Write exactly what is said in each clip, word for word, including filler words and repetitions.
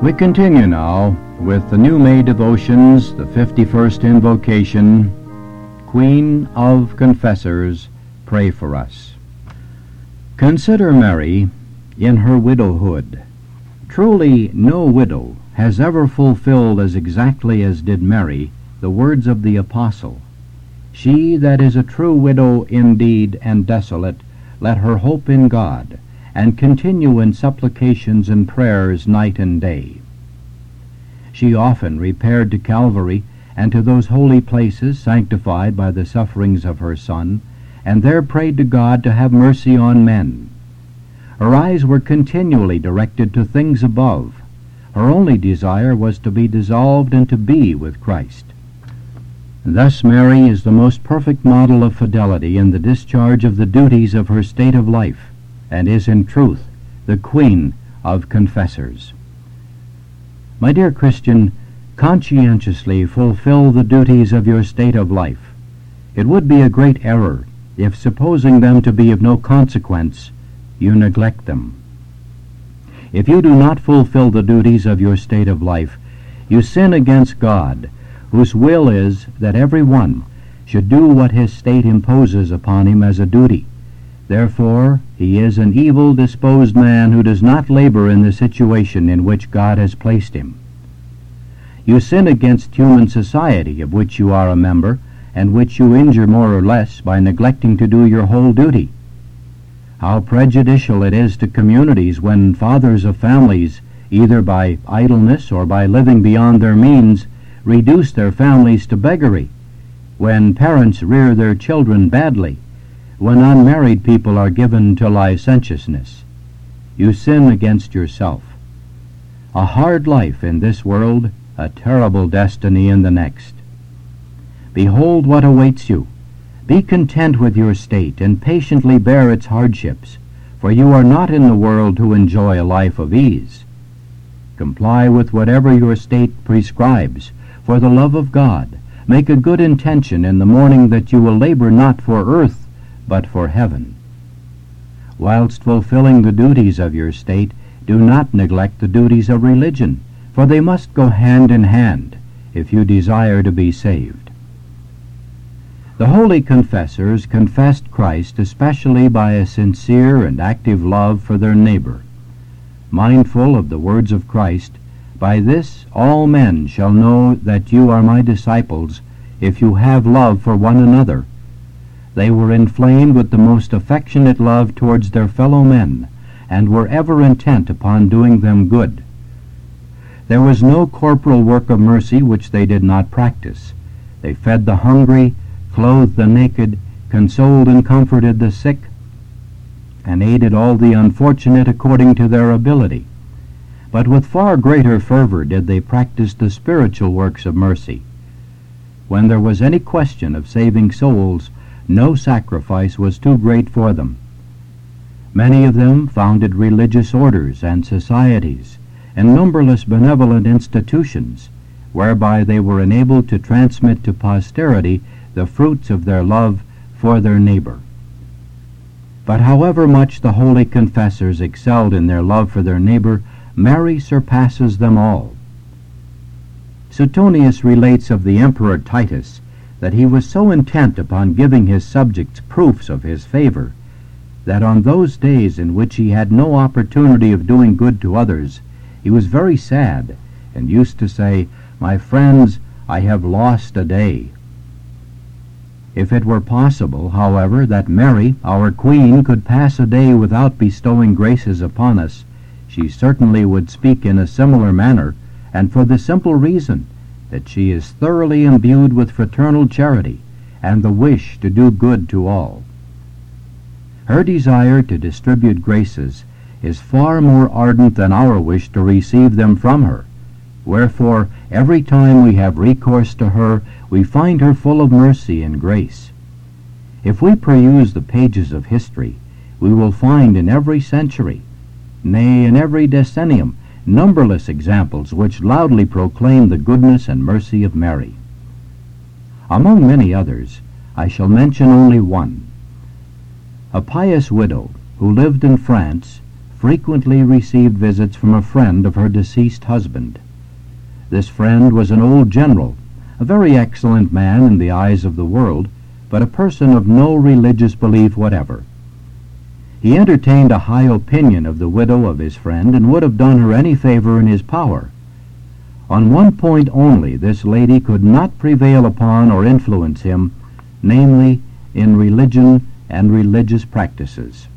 We continue now with the New May devotions, the fifty-first invocation, Queen of Confessors, pray for us. Consider Mary in her widowhood. Truly no widow has ever fulfilled as exactly as did Mary the words of the apostle. She that is a true widow indeed and desolate, let her hope in God, and continue in supplications and prayers night and day. She often repaired to Calvary and to those holy places sanctified by the sufferings of her Son, and there prayed to God to have mercy on men. Her eyes were continually directed to things above. Her only desire was to be dissolved and to be with Christ. Thus Mary is the most perfect model of fidelity in the discharge of the duties of her state of life, and is in truth the Queen of Confessors. My dear Christian, conscientiously fulfill the duties of your state of life. It would be a great error if, supposing them to be of no consequence, you neglect them. If you do not fulfill the duties of your state of life, you sin against God, whose will is that every one should do what his state imposes upon him as a duty. Therefore, he is an evil-disposed man who does not labor in the situation in which God has placed him. You sin against human society, of which you are a member, and which you injure more or less by neglecting to do your whole duty. How prejudicial it is to communities when fathers of families, either by idleness or by living beyond their means, reduce their families to beggary, when parents rear their children badly, when unmarried people are given to licentiousness. You sin against yourself. A hard life in this world, a terrible destiny in the next. Behold what awaits you. Be content with your state, and patiently bear its hardships, for you are not in the world to enjoy a life of ease. Comply with whatever your state prescribes, for the love of God. Make a good intention in the morning that you will labor not for earth, but for heaven. Whilst fulfilling the duties of your state, do not neglect the duties of religion, for they must go hand in hand if you desire to be saved. The holy confessors confessed Christ especially by a sincere and active love for their neighbor. Mindful of the words of Christ, "By this all men shall know that you are my disciples, if you have love for one another," they were inflamed with the most affectionate love towards their fellow men, and were ever intent upon doing them good. There was no corporal work of mercy which they did not practice. They fed the hungry, clothed the naked, consoled and comforted the sick, and aided all the unfortunate according to their ability. But with far greater fervor did they practice the spiritual works of mercy. When there was any question of saving souls, no sacrifice was too great for them. Many of them founded religious orders and societies, and numberless benevolent institutions, whereby they were enabled to transmit to posterity the fruits of their love for their neighbor. But however much the holy confessors excelled in their love for their neighbor, Mary surpasses them all. Suetonius relates of the Emperor Titus that he was so intent upon giving his subjects proofs of his favor that on those days in which he had no opportunity of doing good to others, he was very sad and used to say, "My friends, I have lost a day." If it were possible, however, that Mary, our Queen, could pass a day without bestowing graces upon us, she certainly would speak in a similar manner, and for the simple reason that she is thoroughly imbued with fraternal charity and the wish to do good to all. Her desire to distribute graces is far more ardent than our wish to receive them from her. Wherefore, every time we have recourse to her, we find her full of mercy and grace. If we peruse the pages of history, we will find in every century, nay, in every decennium, numberless examples which loudly proclaim the goodness and mercy of Mary. Among many others, I shall mention only one. A pious widow who lived in France frequently received visits from a friend of her deceased husband. This friend was an old general, a very excellent man in the eyes of the world, but a person of no religious belief whatever. He entertained a high opinion of the widow of his friend, and would have done her any favor in his power. On one point only this lady could not prevail upon or influence him, namely, in religion and religious practices.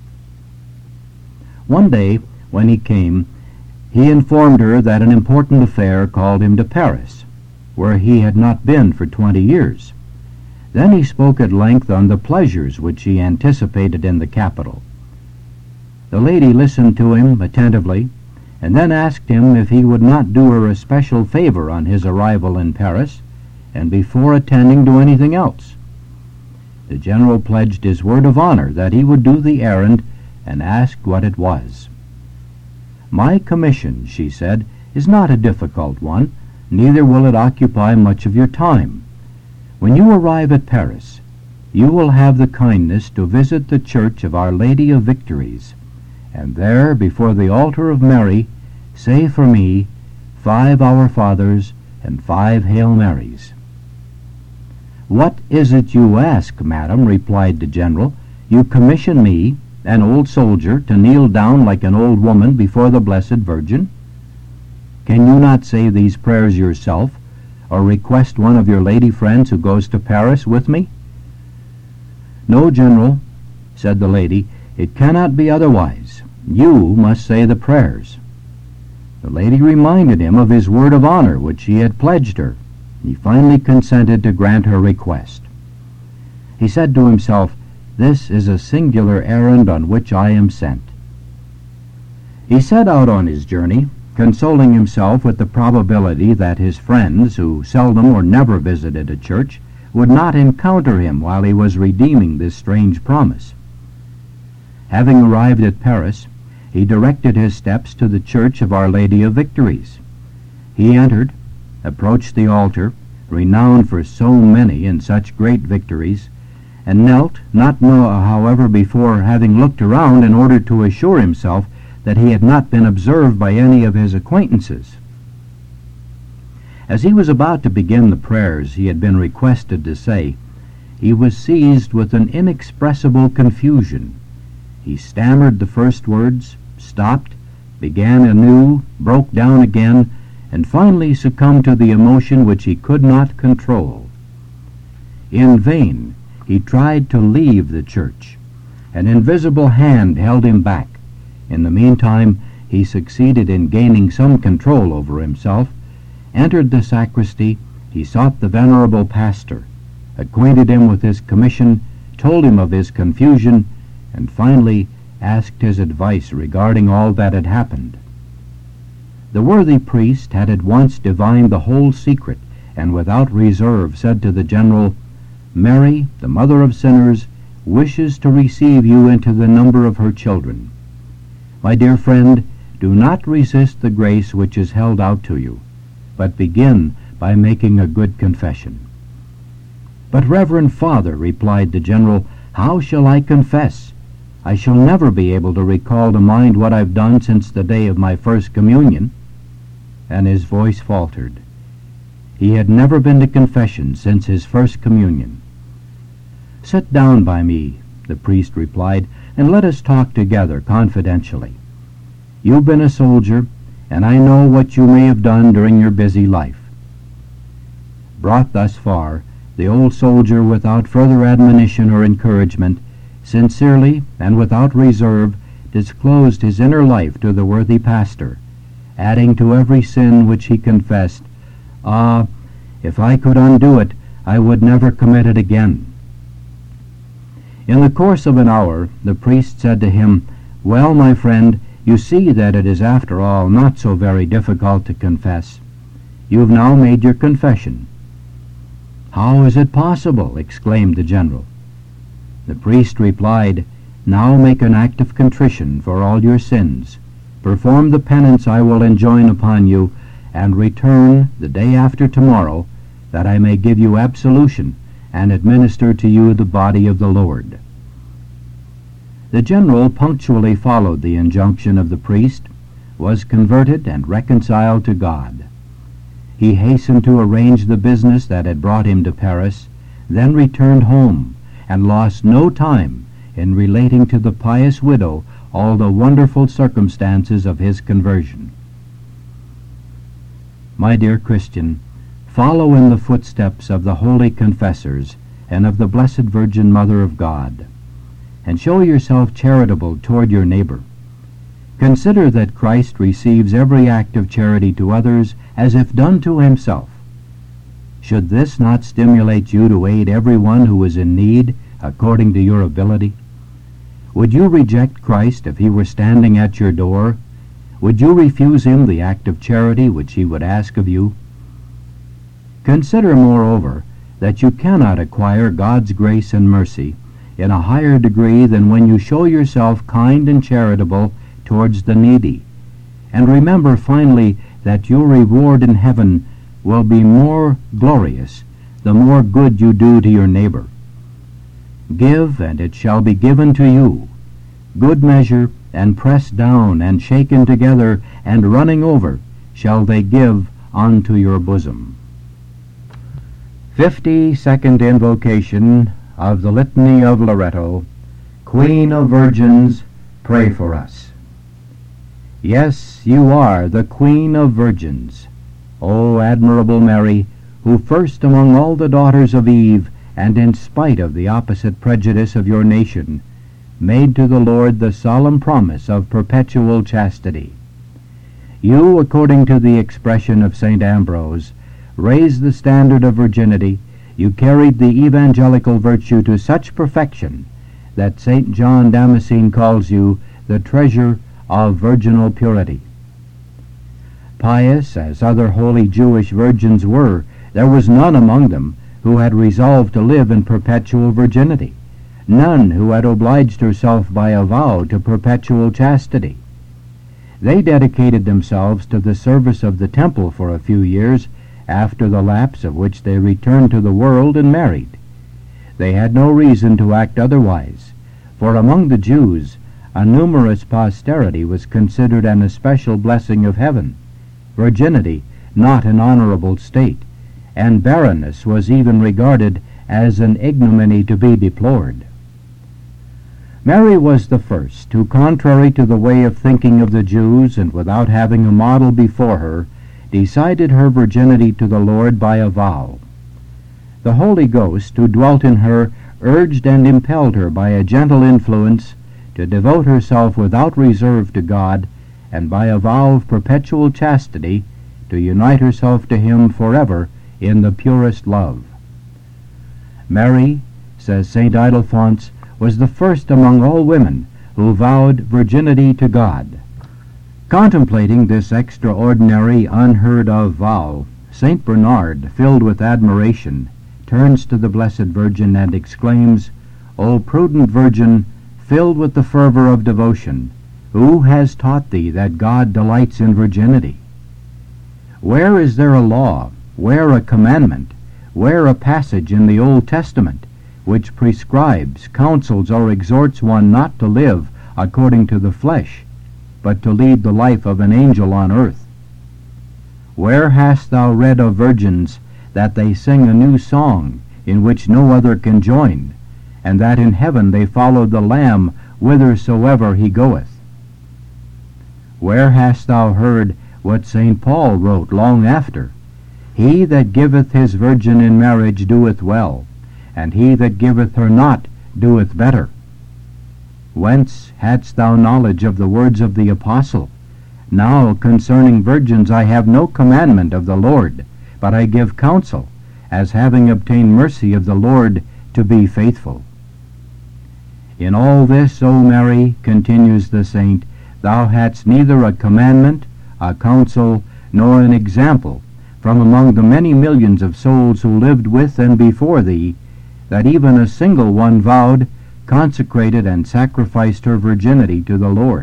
One day, when he came, he informed her that an important affair called him to Paris, where he had not been for twenty years. Then he spoke at length on the pleasures which he anticipated in the capital. The lady listened to him attentively, and then asked him if he would not do her a special favor on his arrival in Paris, and before attending to anything else. The general pledged his word of honor that he would do the errand, and asked what it was. "My commission," she said, "is not a difficult one, neither will it occupy much of your time. When you arrive at Paris, you will have the kindness to visit the church of Our Lady of Victories, and there, before the altar of Mary, say for me five Our Fathers and five Hail Marys." "What is it you ask, madam?" replied the general. "You commission me, an old soldier, to kneel down like an old woman before the Blessed Virgin? Can you not say these prayers yourself, or request one of your lady friends who goes to Paris with me?" "No, General," said the lady, "it cannot be otherwise. You must say the prayers." The lady reminded him of his word of honor which he had pledged her. He finally consented to grant her request. He said to himself, "This is a singular errand on which I am sent." He set out on his journey, consoling himself with the probability that his friends, who seldom or never visited a church, would not encounter him while he was redeeming this strange promise. Having arrived at Paris, he directed his steps to the church of Our Lady of Victories. He entered, approached the altar, renowned for so many and such great victories, and knelt, not know, however, before having looked around in order to assure himself that he had not been observed by any of his acquaintances. As he was about to begin the prayers he had been requested to say, he was seized with an inexpressible confusion. He stammered the first words, stopped, began anew, broke down again, and finally succumbed to the emotion which he could not control. In vain he tried to leave the church. An invisible hand held him back. In the meantime he succeeded in gaining some control over himself, entered the sacristy. He sought the venerable pastor, acquainted him with his commission, told him of his confusion, and finally asked his advice regarding all that had happened. The worthy priest had at once divined the whole secret, and without reserve said to the general, "Mary, the mother of sinners, wishes to receive you into the number of her children. My dear friend, do not resist the grace which is held out to you, but begin by making a good confession." "But, Reverend Father," replied the general, "how shall I confess? I shall never be able to recall to mind what I've done since the day of my first communion." And his voice faltered. He had never been to confession since his first communion. "Sit down by me," the priest replied, "and let us talk together confidentially. You've been a soldier, and I know what you may have done during your busy life." Brought thus far, the old soldier, without further admonition or encouragement, sincerely and without reserve, disclosed his inner life to the worthy pastor, adding to every sin which he confessed, "Ah, if I could undo it, I would never commit it again." In the course of an hour, the priest said to him, "Well, my friend, you see that it is after all not so very difficult to confess. You have now made your confession." "How is it possible?" exclaimed the general. The priest replied, "Now make an act of contrition for all your sins, perform the penance I will enjoin upon you, and return the day after tomorrow, that I may give you absolution and administer to you the body of the Lord." The general punctually followed the injunction of the priest, was converted and reconciled to God. He hastened to arrange the business that had brought him to Paris, then returned home, and lost no time in relating to the pious widow all the wonderful circumstances of his conversion. My dear Christian, follow in the footsteps of the holy confessors and of the Blessed Virgin Mother of God, and show yourself charitable toward your neighbor. Consider that Christ receives every act of charity to others as if done to himself. Should this not stimulate you to aid everyone who is in need according to your ability? Would you reject Christ if he were standing at your door? Would you refuse him the act of charity which he would ask of you? Consider, moreover, that you cannot acquire God's grace and mercy in a higher degree than when you show yourself kind and charitable towards the needy. And remember finally that your reward in heaven will be more glorious the more good you do to your neighbor. Give, and it shall be given to you, good measure, and pressed down, and shaken together, and running over, shall they give unto your bosom. Fifty-second Invocation of the Litany of Loretto. Queen of Virgins, pray for us. Yes, you are the Queen of Virgins, O admirable Mary, who first among all the daughters of Eve, and in spite of the opposite prejudice of your nation, made to the Lord the solemn promise of perpetual chastity. You, according to the expression of Saint Ambrose, raised the standard of virginity. You carried the evangelical virtue to such perfection that Saint John Damascene calls you the treasure of virginal purity. Pious as other holy Jewish virgins were, there was none among them who had resolved to live in perpetual virginity, none who had obliged herself by a vow to perpetual chastity. They dedicated themselves to the service of the temple for a few years, after the lapse of which they returned to the world and married. They had no reason to act otherwise, for among the Jews a numerous posterity was considered an especial blessing of heaven, virginity not an honorable state, and barrenness was even regarded as an ignominy to be deplored. Mary was the first who, contrary to the way of thinking of the Jews, and without having a model before her, decided her virginity to the Lord by a vow. The Holy Ghost, who dwelt in her, urged and impelled her by a gentle influence to devote herself without reserve to God, and by a vow of perpetual chastity to unite herself to him forever in the purest love. Mary, says Saint Ildefonse, was the first among all women who vowed virginity to God. Contemplating this extraordinary, unheard-of vow, Saint Bernard, filled with admiration, turns to the Blessed Virgin and exclaims, O prudent Virgin, filled with the fervor of devotion, who has taught thee that God delights in virginity? Where is there a law, where a commandment, where a passage in the Old Testament which prescribes, counsels, or exhorts one not to live according to the flesh, but to lead the life of an angel on earth? Where hast thou read of virgins that they sing a new song in which no other can join, and that in heaven they follow the Lamb whithersoever he goeth? Where hast thou heard what Saint Paul wrote long after? He that giveth his virgin in marriage doeth well, and he that giveth her not doeth better. Whence hadst thou knowledge of the words of the apostle? Now concerning virgins I have no commandment of the Lord, but I give counsel, as having obtained mercy of the Lord, to be faithful. In all this, O Mary, continues the saint, thou hadst neither a commandment, a counsel, nor an example from among the many millions of souls who lived with and before thee, that even a single one vowed, consecrated, and sacrificed her virginity to the Lord.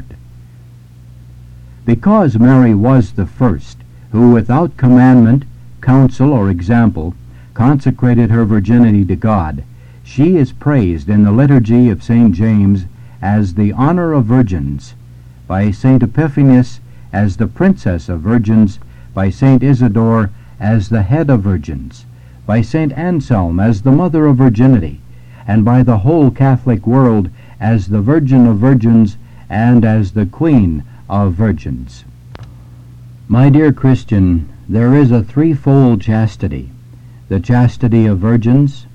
Because Mary was the first who, without commandment, counsel, or example, consecrated her virginity to God, she is praised in the liturgy of Saint James as the honor of virgins, by Saint Epiphanius as the princess of virgins, by Saint Isidore as the head of virgins, by Saint Anselm as the mother of virginity, and by the whole Catholic world as the Virgin of Virgins and as the Queen of Virgins. My dear Christian, there is a threefold chastity: the chastity of virgins,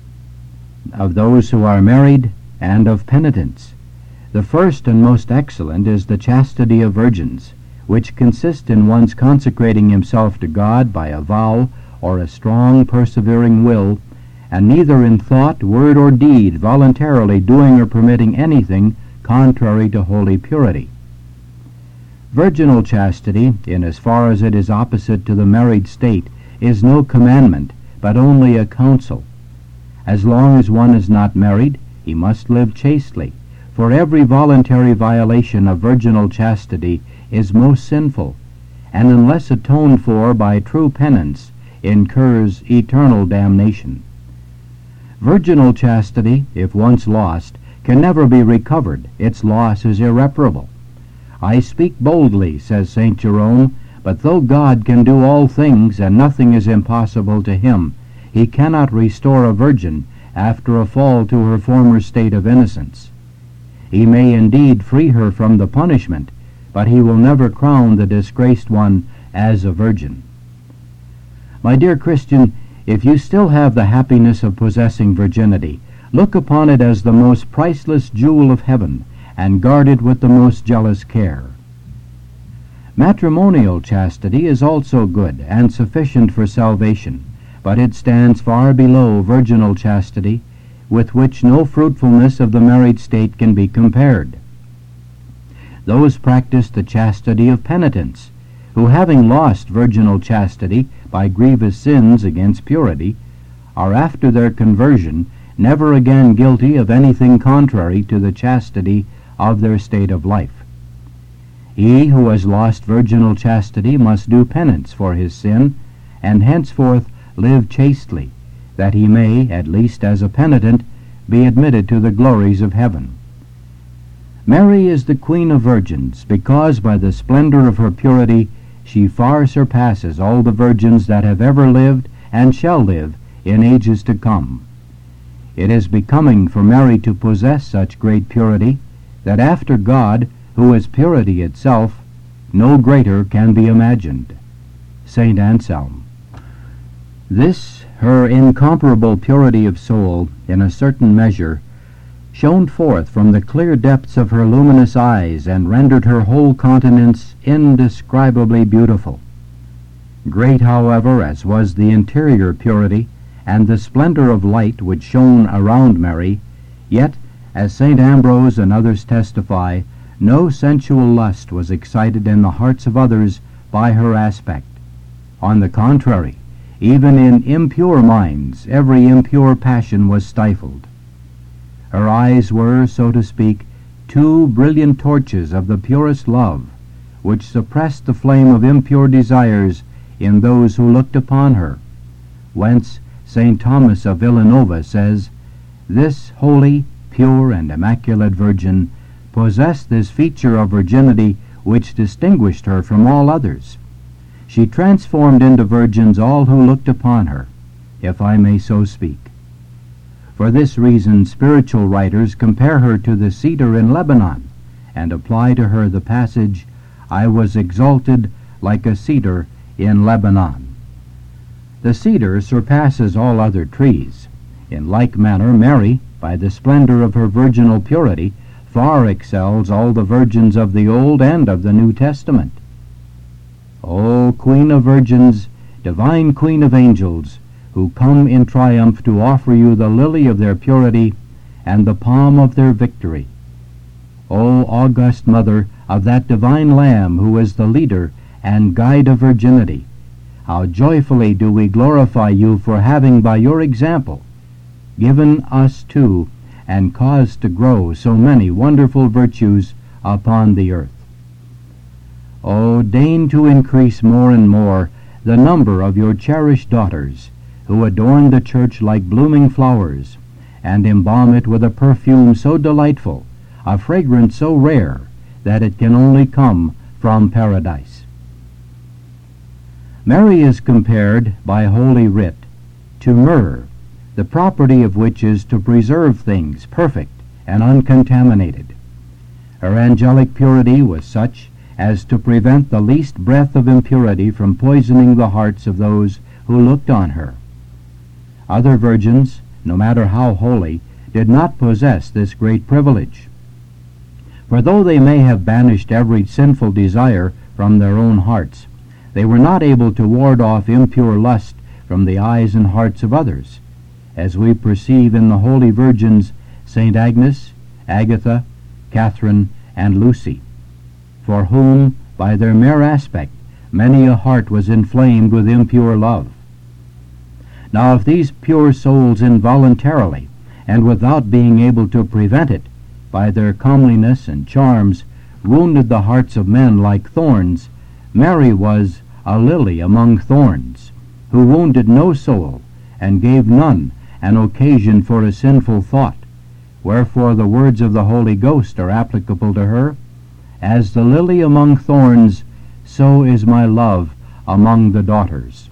of those who are married, and of penitents. The first and most excellent is the chastity of virgins, which consists in one's consecrating himself to God by a vow or a strong persevering will, and neither in thought, word, or deed voluntarily doing or permitting anything contrary to holy purity. Virginal chastity, in as far as it is opposite to the married state, is no commandment, but only a counsel. As long as one is not married, he must live chastely, for every voluntary violation of virginal chastity is most sinful, and unless atoned for by true penance, incurs eternal damnation. Virginal chastity, if once lost, can never be recovered. Its loss is irreparable. I speak boldly, says Saint Jerome, but though God can do all things, and nothing is impossible to him, he cannot restore a virgin after a fall to her former state of innocence. He may indeed free her from the punishment, but he will never crown the disgraced one as a virgin. My dear Christian, if you still have the happiness of possessing virginity, look upon it as the most priceless jewel of heaven, and guard it with the most jealous care. Matrimonial chastity is also good and sufficient for salvation, but it stands far below virginal chastity, with which no fruitfulness of the married state can be compared. Those practice the chastity of penitence, who, having lost virginal chastity by grievous sins against purity, are after their conversion never again guilty of anything contrary to the chastity of their state of life. He who has lost virginal chastity must do penance for his sin, and henceforth live chastely, that he may, at least as a penitent, be admitted to the glories of heaven. Mary is the Queen of Virgins, because by the splendor of her purity she far surpasses all the virgins that have ever lived and shall live in ages to come. It is becoming for Mary to possess such great purity, that after God, who is purity itself, no greater can be imagined. Saint Anselm. This, her incomparable purity of soul, in a certain measure, shone forth from the clear depths of her luminous eyes, and rendered her whole countenance indescribably beautiful. Great, however, as was the interior purity, and the splendor of light which shone around Mary, yet, as Saint Ambrose and others testify, no sensual lust was excited in the hearts of others by her aspect. On the contrary, even in impure minds every impure passion was stifled. Her eyes were, so to speak, two brilliant torches of the purest love, which suppressed the flame of impure desires in those who looked upon her, whence Saint Thomas of Villanova says, "This holy, pure, and immaculate Virgin possessed this feature of virginity which distinguished her from all others. She transformed into virgins all who looked upon her, if I may so speak." For this reason spiritual writers compare her to the cedar in Lebanon, and apply to her the passage, "I was exalted like a cedar in Lebanon." The cedar surpasses all other trees. In like manner Mary, by the splendor of her virginal purity, far excels all the virgins of the Old and of the New Testament. O Queen of Virgins, divine Queen of Angels, who come in triumph to offer you the lily of their purity and the palm of their victory. O august Mother of that divine Lamb who is the leader and guide of virginity, how joyfully do we glorify you for having, by your example, given us too and caused to grow so many wonderful virtues upon the earth. O deign to increase more and more the number of your cherished daughters, who adorn the church like blooming flowers, and embalm it with a perfume so delightful, a fragrance so rare that it can only come from paradise. Mary is compared by Holy Writ to myrrh, the property of which is to preserve things perfect and uncontaminated. Her angelic purity was such as to prevent the least breath of impurity from poisoning the hearts of those who looked on her. Other virgins, no matter how holy, did not possess this great privilege. For though they may have banished every sinful desire from their own hearts, they were not able to ward off impure lust from the eyes and hearts of others, as we perceive in the holy virgins Saint Agnes, Agatha, Catherine, and Lucy, for whom, by their mere aspect, many a heart was inflamed with impure love. Now if these pure souls involuntarily, and without being able to prevent it, by their comeliness and charms, wounded the hearts of men like thorns, Mary was a lily among thorns, who wounded no soul, and gave none an occasion for a sinful thought. Wherefore the words of the Holy Ghost are applicable to her. As the lily among thorns, so is my love among the daughters.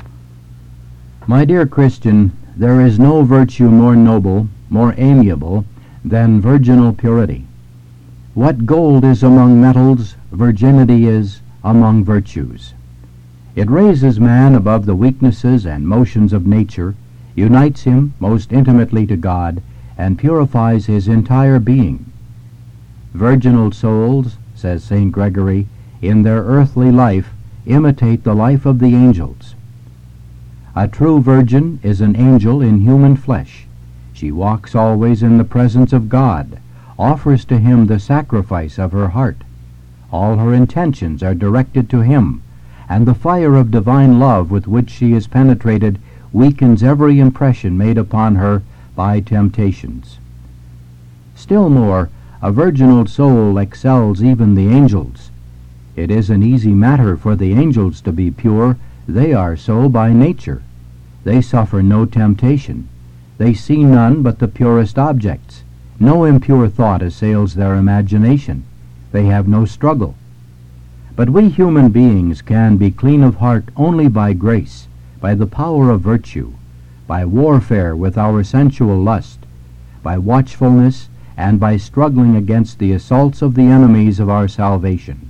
My dear Christian, there is no virtue more noble, more amiable, than virginal purity. What gold is among metals, virginity is among virtues. It raises man above the weaknesses and motions of nature, unites him most intimately to God, and purifies his entire being. Virginal souls, says Saint Gregory, in their earthly life imitate the life of the angels. A true virgin is an angel in human flesh. She walks always in the presence of God, offers to him the sacrifice of her heart. All her intentions are directed to him, and the fire of divine love with which she is penetrated weakens every impression made upon her by temptations. Still more, a virginal soul excels even the angels. It is an easy matter for the angels to be pure. They are so by nature. They suffer no temptation. They see none but the purest objects. No impure thought assails their imagination. They have no struggle. But we human beings can be clean of heart only by grace, by the power of virtue, by warfare with our sensual lust, by watchfulness, and by struggling against the assaults of the enemies of our salvation.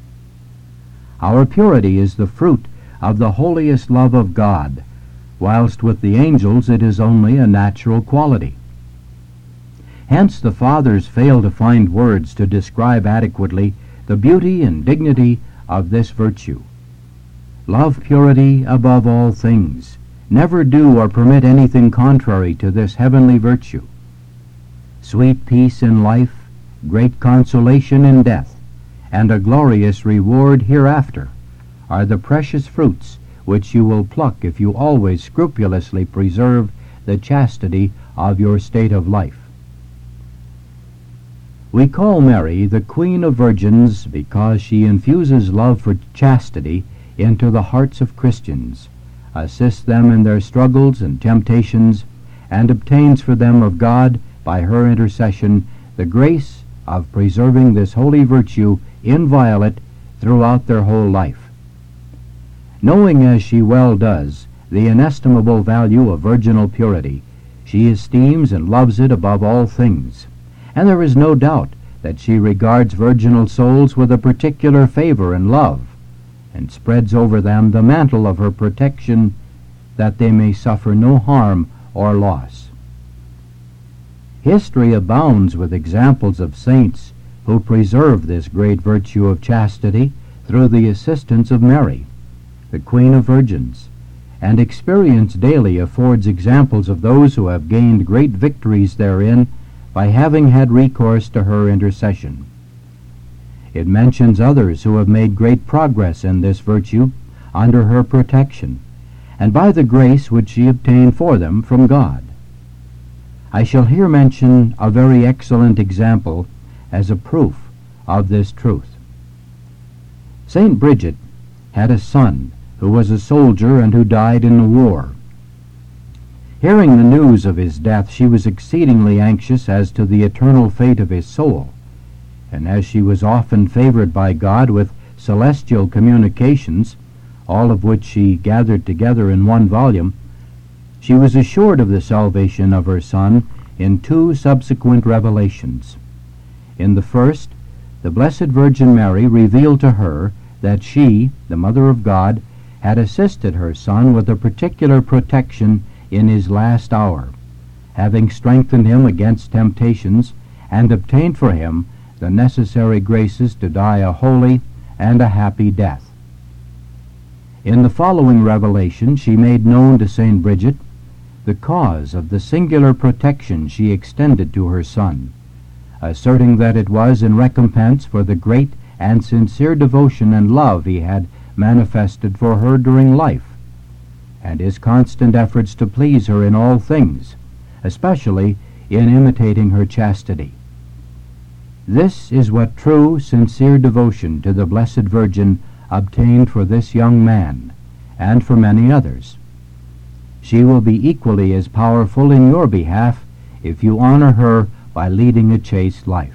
Our purity is the fruit of the holiest love of God, whilst with the angels it is only a natural quality. Hence the Fathers fail to find words to describe adequately the beauty and dignity of this virtue. Love purity above all things. Never do or permit anything contrary to this heavenly virtue. Sweet peace in life, great consolation in death, and a glorious reward hereafter are the precious fruits which you will pluck if you always scrupulously preserve the chastity of your state of life. We call Mary the Queen of Virgins because she infuses love for chastity into the hearts of Christians, assists them in their struggles and temptations, and obtains for them of God, by her intercession, the grace of preserving this holy virtue inviolate throughout their whole life. Knowing, as she well does, the inestimable value of virginal purity, she esteems and loves it above all things, and there is no doubt that she regards virginal souls with a particular favor and love, and spreads over them the mantle of her protection, that they may suffer no harm or loss. History abounds with examples of saints who preserved this great virtue of chastity through the assistance of Mary, the Queen of Virgins, and experience daily affords examples of those who have gained great victories therein by having had recourse to her intercession. It mentions others who have made great progress in this virtue under her protection, and by the grace which she obtained for them from God. I shall here mention a very excellent example as a proof of this truth. Saint Bridget had a son who was a soldier and who died in the war. Hearing the news of his death, she was exceedingly anxious as to the eternal fate of his soul, and as she was often favored by God with celestial communications, all of which she gathered together in one volume, she was assured of the salvation of her Son in two subsequent revelations. In the first, the Blessed Virgin Mary revealed to her that she, the Mother of God, had assisted her Son with a particular protection in his last hour, having strengthened him against temptations and obtained for him the necessary graces to die a holy and a happy death. In the following revelation she made known to Saint Bridget the cause of the singular protection she extended to her Son, asserting that it was in recompense for the great and sincere devotion and love he had manifested for her during life, and his constant efforts to please her in all things, especially in imitating her chastity. This is what true, sincere devotion to the Blessed Virgin obtained for this young man, and for many others. She will be equally as powerful in your behalf if you honor her by leading a chaste life.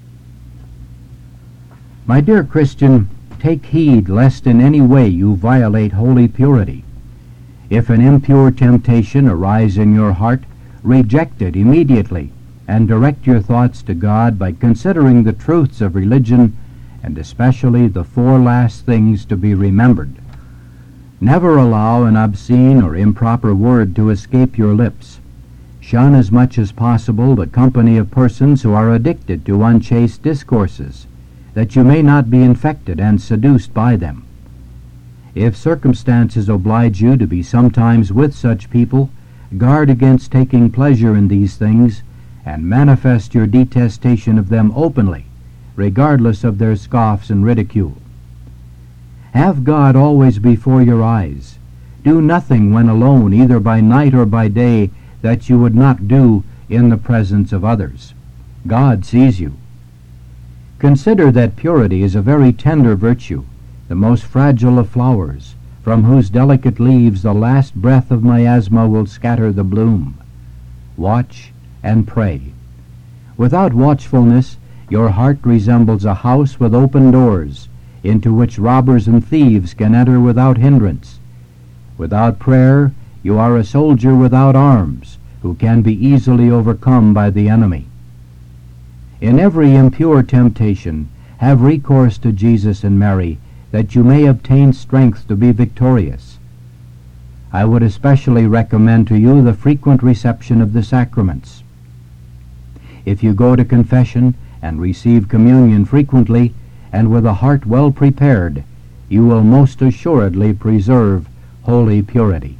My dear Christian, take heed lest in any way you violate holy purity. If an impure temptation arise in your heart, reject it immediately, and direct your thoughts to God by considering the truths of religion, and especially the four last things to be remembered. Never allow an obscene or improper word to escape your lips. Shun as much as possible the company of persons who are addicted to unchaste discourses, that you may not be infected and seduced by them. If circumstances oblige you to be sometimes with such people, guard against taking pleasure in these things, and manifest your detestation of them openly, regardless of their scoffs and ridicule. Have God always before your eyes. Do nothing when alone, either by night or by day, that you would not do in the presence of others. God sees you. Consider that purity is a very tender virtue, the most fragile of flowers, from whose delicate leaves the last breath of miasma will scatter the bloom. Watch and pray. Without watchfulness, your heart resembles a house with open doors, into which robbers and thieves can enter without hindrance. Without prayer, you are a soldier without arms, who can be easily overcome by the enemy. In every impure temptation, have recourse to Jesus and Mary, that you may obtain strength to be victorious. I would especially recommend to you the frequent reception of the sacraments. If you go to confession and receive communion frequently, and with a heart well prepared, you will most assuredly preserve holy purity.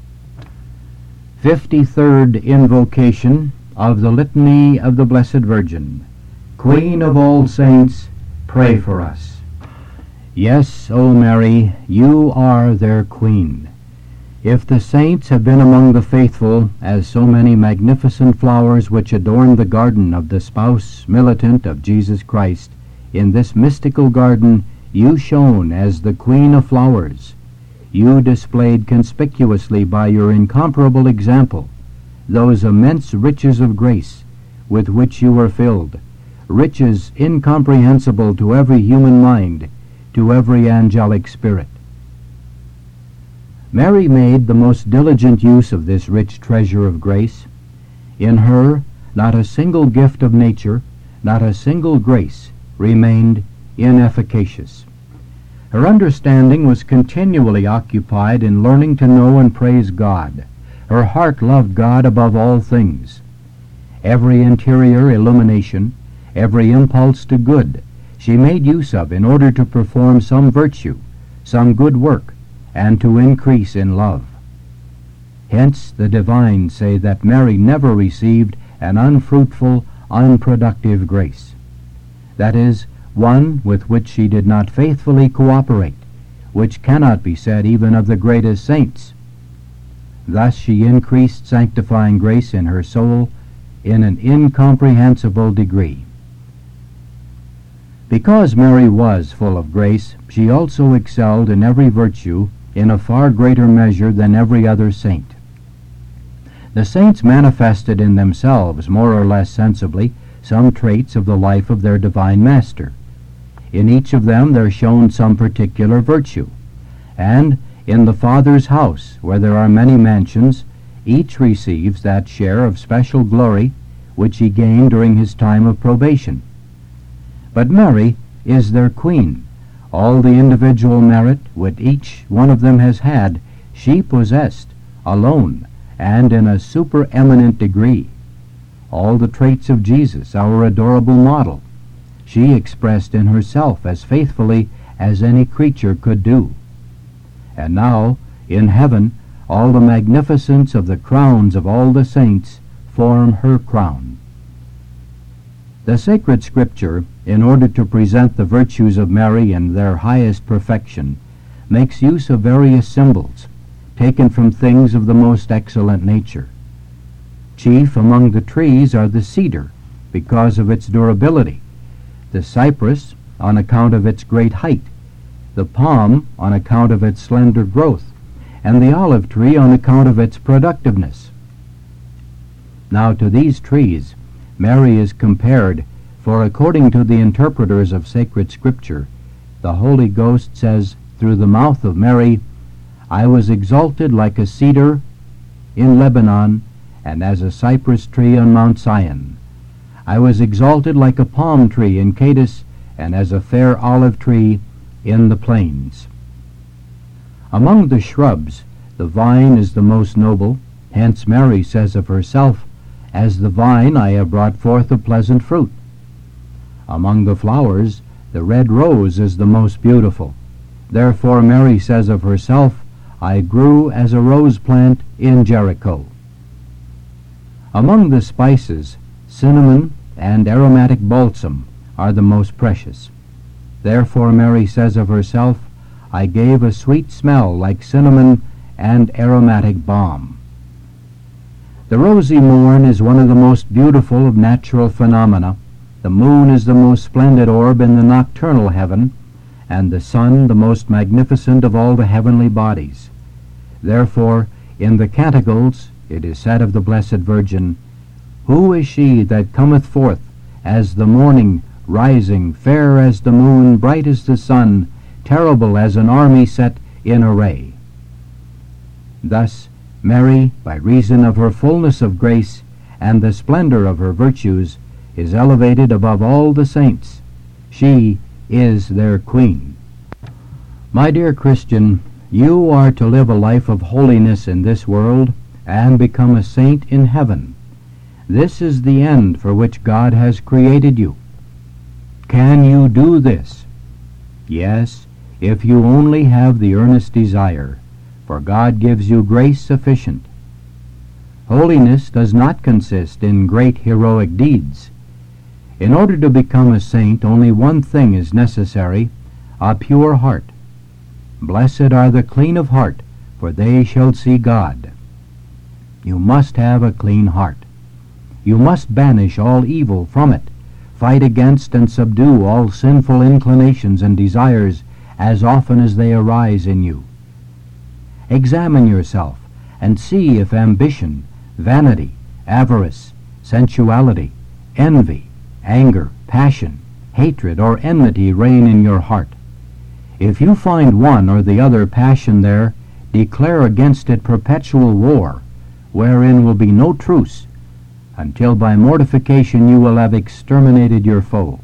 Fifty-third Invocation of the Litany of the Blessed Virgin. Queen of all saints, pray for us. Yes, O Mary, you are their Queen. If the saints have been among the faithful, as so many magnificent flowers which adorn the garden of the spouse militant of Jesus Christ, in this mystical garden you shone as the Queen of flowers. You displayed conspicuously by your incomparable example those immense riches of grace with which you were filled, riches incomprehensible to every human mind, to every angelic spirit. Mary made the most diligent use of this rich treasure of grace. In her, not a single gift of nature, not a single grace, remained inefficacious. Her understanding was continually occupied in learning to know and praise God. Her heart loved God above all things. Every interior illumination, every impulse to good, she made use of in order to perform some virtue, some good work, and to increase in love. Hence the divines say that Mary never received an unfruitful, unproductive grace. That is, one with which she did not faithfully cooperate, which cannot be said even of the greatest saints. Thus she increased sanctifying grace in her soul in an incomprehensible degree. Because Mary was full of grace, she also excelled in every virtue in a far greater measure than every other saint. The saints manifested in themselves, more or less sensibly, some traits of the life of their divine Master. In each of them there shone some particular virtue, and in the Father's house, where there are many mansions, each receives that share of special glory which he gained during his time of probation. But Mary is their queen. All the individual merit which each one of them has had, she possessed, alone, and in a supereminent degree. All the traits of Jesus, our adorable model, she expressed in herself as faithfully as any creature could do. And now, in heaven, all the magnificence of the crowns of all the saints form her crown. The sacred Scripture, in order to present the virtues of Mary in their highest perfection, makes use of various symbols, taken from things of the most excellent nature. Chief among the trees are the cedar, because of its durability, the cypress, on account of its great height, the palm, on account of its slender growth, and the olive tree on account of its productiveness. Now to these trees Mary is compared, for according to the interpreters of sacred Scripture, the Holy Ghost says through the mouth of Mary, "I was exalted like a cedar in Lebanon, and as a cypress tree on Mount Zion. I was exalted like a palm tree in Cades, and as a fair olive tree in the plains." Among the shrubs, the vine is the most noble. Hence Mary says of herself, "As the vine I have brought forth a pleasant fruit." Among the flowers, the red rose is the most beautiful. Therefore Mary says of herself, "I grew as a rose plant in Jericho." Among the spices, cinnamon and aromatic balsam are the most precious. Therefore Mary says of herself, "I gave a sweet smell like cinnamon and aromatic balm." The rosy morn is one of the most beautiful of natural phenomena. The moon is the most splendid orb in the nocturnal heaven, and the sun the most magnificent of all the heavenly bodies. Therefore, in the Canticles it is said of the Blessed Virgin, "Who is she that cometh forth as the morning, rising, fair as the moon, bright as the sun, terrible as an army set in array?" Thus, Mary, by reason of her fullness of grace and the splendor of her virtues, is elevated above all the saints. She is their queen. My dear Christian, you are to live a life of holiness in this world and become a saint in heaven. This is the end for which God has created you. Can you do this? Yes, if you only have the earnest desire, for God gives you grace sufficient. Holiness does not consist in great heroic deeds. In order to become a saint, only one thing is necessary, a pure heart. Blessed are the clean of heart, for they shall see God. You must have a clean heart. You must banish all evil from it, fight against and subdue all sinful inclinations and desires as often as they arise in you. Examine yourself and see if ambition, vanity, avarice, sensuality, envy, anger, passion, hatred, or enmity reign in your heart. If you find one or the other passion there, declare against it perpetual war, wherein will be no truce, until by mortification you will have exterminated your foe.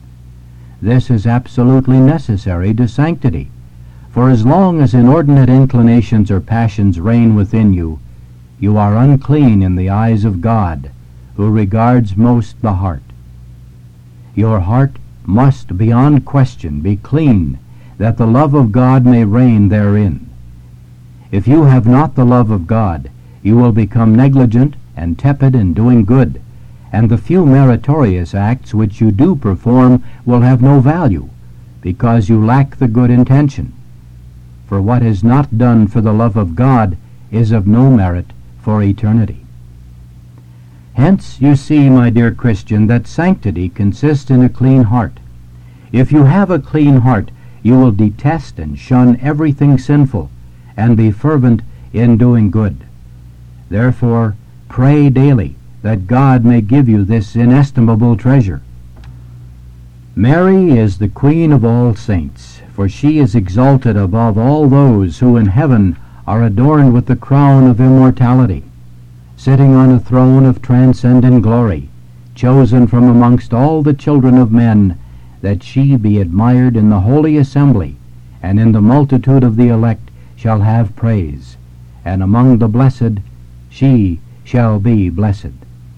This is absolutely necessary to sanctity, for as long as inordinate inclinations or passions reign within you, you are unclean in the eyes of God, who regards most the heart. Your heart must beyond question be clean, that the love of God may reign therein. If you have not the love of God, you will become negligent and tepid in doing good, and the few meritorious acts which you do perform will have no value, because you lack the good intention. For what is not done for the love of God is of no merit for eternity. Hence you see, my dear Christian, that sanctity consists in a clean heart. If you have a clean heart, you will detest and shun everything sinful, and be fervent in doing good. Therefore, pray daily that God may give you this inestimable treasure. Mary is the Queen of all saints, for she is exalted above all those who in heaven are adorned with the crown of immortality, sitting on a throne of transcendent glory, chosen from amongst all the children of men, that she be admired in the holy assembly, and in the multitude of the elect shall have praise, and among the blessed she shall be blessed.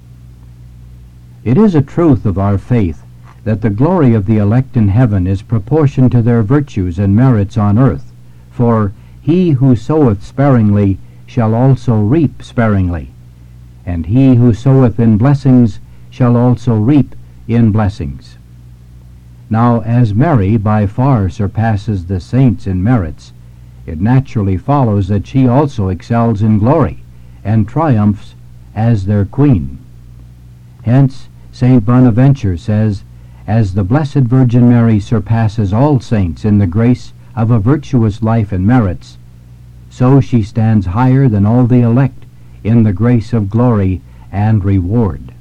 It is a truth of our faith that the glory of the elect in heaven is proportioned to their virtues and merits on earth, for he who soweth sparingly shall also reap sparingly, and he who soweth in blessings shall also reap in blessings. Now, as Mary by far surpasses the saints in merits, it naturally follows that she also excels in glory, and triumphs as their queen. Hence, Saint Bonaventure says, "As the Blessed Virgin Mary surpasses all saints in the grace of a virtuous life and merits, so she stands higher than all the elect in the grace of glory and reward."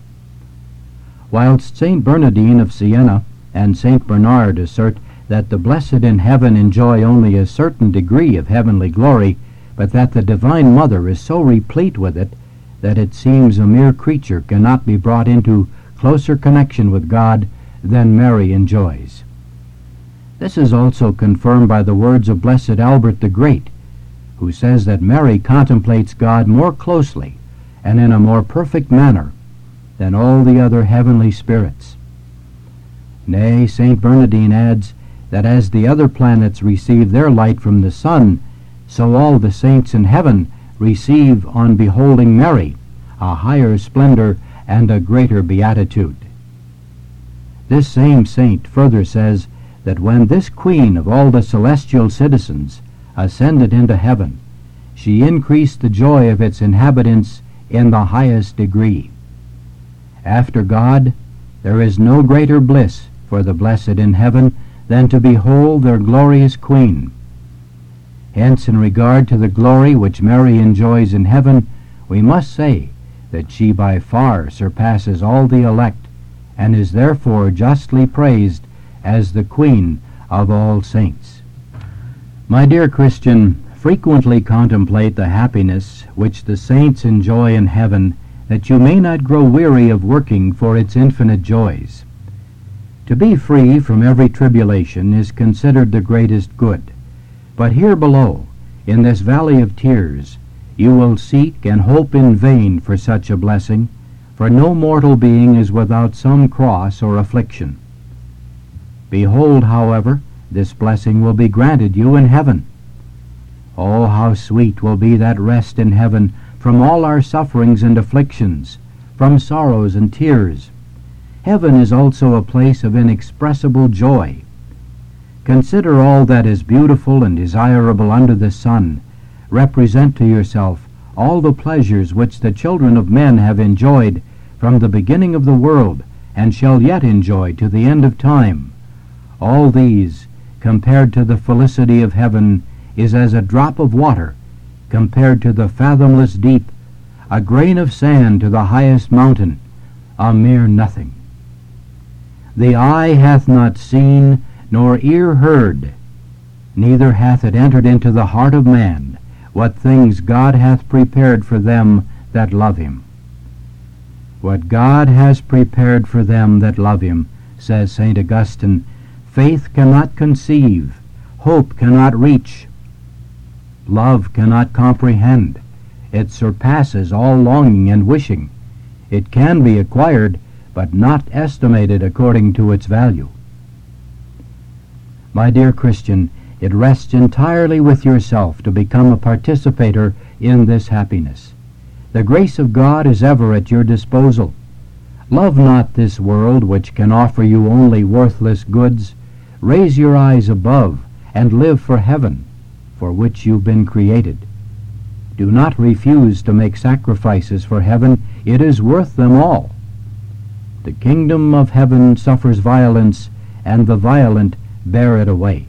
Whilst Saint Bernardine of Siena and Saint Bernard assert that the blessed in heaven enjoy only a certain degree of heavenly glory, but that the Divine Mother is so replete with it that it seems a mere creature cannot be brought into closer connection with God than Mary enjoys. This is also confirmed by the words of Blessed Albert the Great, who says that Mary contemplates God more closely and in a more perfect manner than all the other heavenly spirits. Nay, Saint Bernardine adds that as the other planets receive their light from the sun, so all the saints in heaven receive on beholding Mary a higher splendor and a greater beatitude. This same saint further says that when this queen of all the celestial citizens ascended into heaven, she increased the joy of its inhabitants in the highest degree. After God, there is no greater bliss for the blessed in heaven than to behold their glorious queen. Hence, in regard to the glory which Mary enjoys in heaven, we must say that she by far surpasses all the elect, and is therefore justly praised as the Queen of all saints. My dear Christian, frequently contemplate the happiness which the saints enjoy in heaven, that you may not grow weary of working for its infinite joys. To be free from every tribulation is considered the greatest good, but here below, in this valley of tears, you will seek and hope in vain for such a blessing, for no mortal being is without some cross or affliction. Behold, however, this blessing will be granted you in heaven. Oh, how sweet will be that rest in heaven from all our sufferings and afflictions, from sorrows and tears. Heaven is also a place of inexpressible joy. Consider all that is beautiful and desirable under the sun. Represent to yourself all the pleasures which the children of men have enjoyed from the beginning of the world, and shall yet enjoy to the end of time. All these, compared to the felicity of heaven, is as a drop of water compared to the fathomless deep, a grain of sand to the highest mountain, a mere nothing. The eye hath not seen, nor ear heard, neither hath it entered into the heart of man, what things God hath prepared for them that love him. What God has prepared for them that love him, says Saint Augustine, faith cannot conceive, hope cannot reach, love cannot comprehend. It surpasses all longing and wishing. It can be acquired, but not estimated according to its value. My dear Christian, it rests entirely with yourself to become a participator in this happiness. The grace of God is ever at your disposal. Love not this world, which can offer you only worthless goods. Raise your eyes above and live for heaven, for which you've been created. Do not refuse to make sacrifices for heaven. It is worth them all. The kingdom of heaven suffers violence, and the violent bear it away.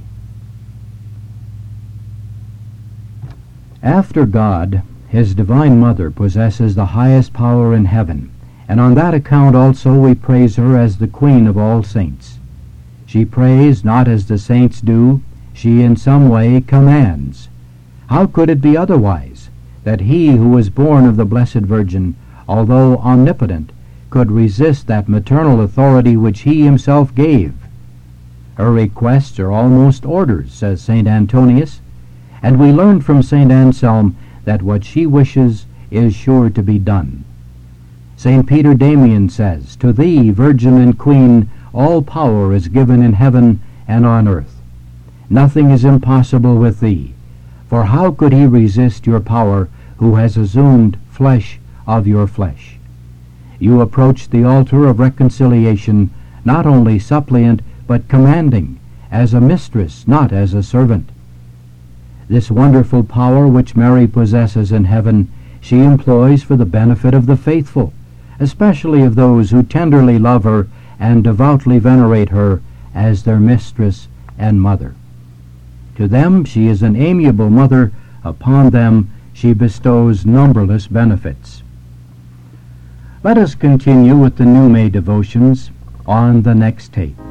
After God, his divine mother possesses the highest power in heaven, and on that account also we praise her as the Queen of all saints. She prays not as the saints do, she in some way commands. How could it be otherwise, that he who was born of the Blessed Virgin, although omnipotent, could resist that maternal authority which he himself gave? Her requests are almost orders, says Saint Antonius, and we learn from Saint Anselm that what she wishes is sure to be done. Saint Peter Damian says, "To thee, Virgin and Queen, all power is given in heaven and on earth. Nothing is impossible with thee, for how could he resist your power who has assumed flesh of your flesh? You approach the altar of reconciliation not only suppliant but commanding, as a mistress, not as a servant." This wonderful power which Mary possesses in heaven she employs for the benefit of the faithful, especially of those who tenderly love her and devoutly venerate her as their mistress and mother. To them she is an amiable mother, upon them she bestows numberless benefits. Let us continue with the New May devotions on the next tape.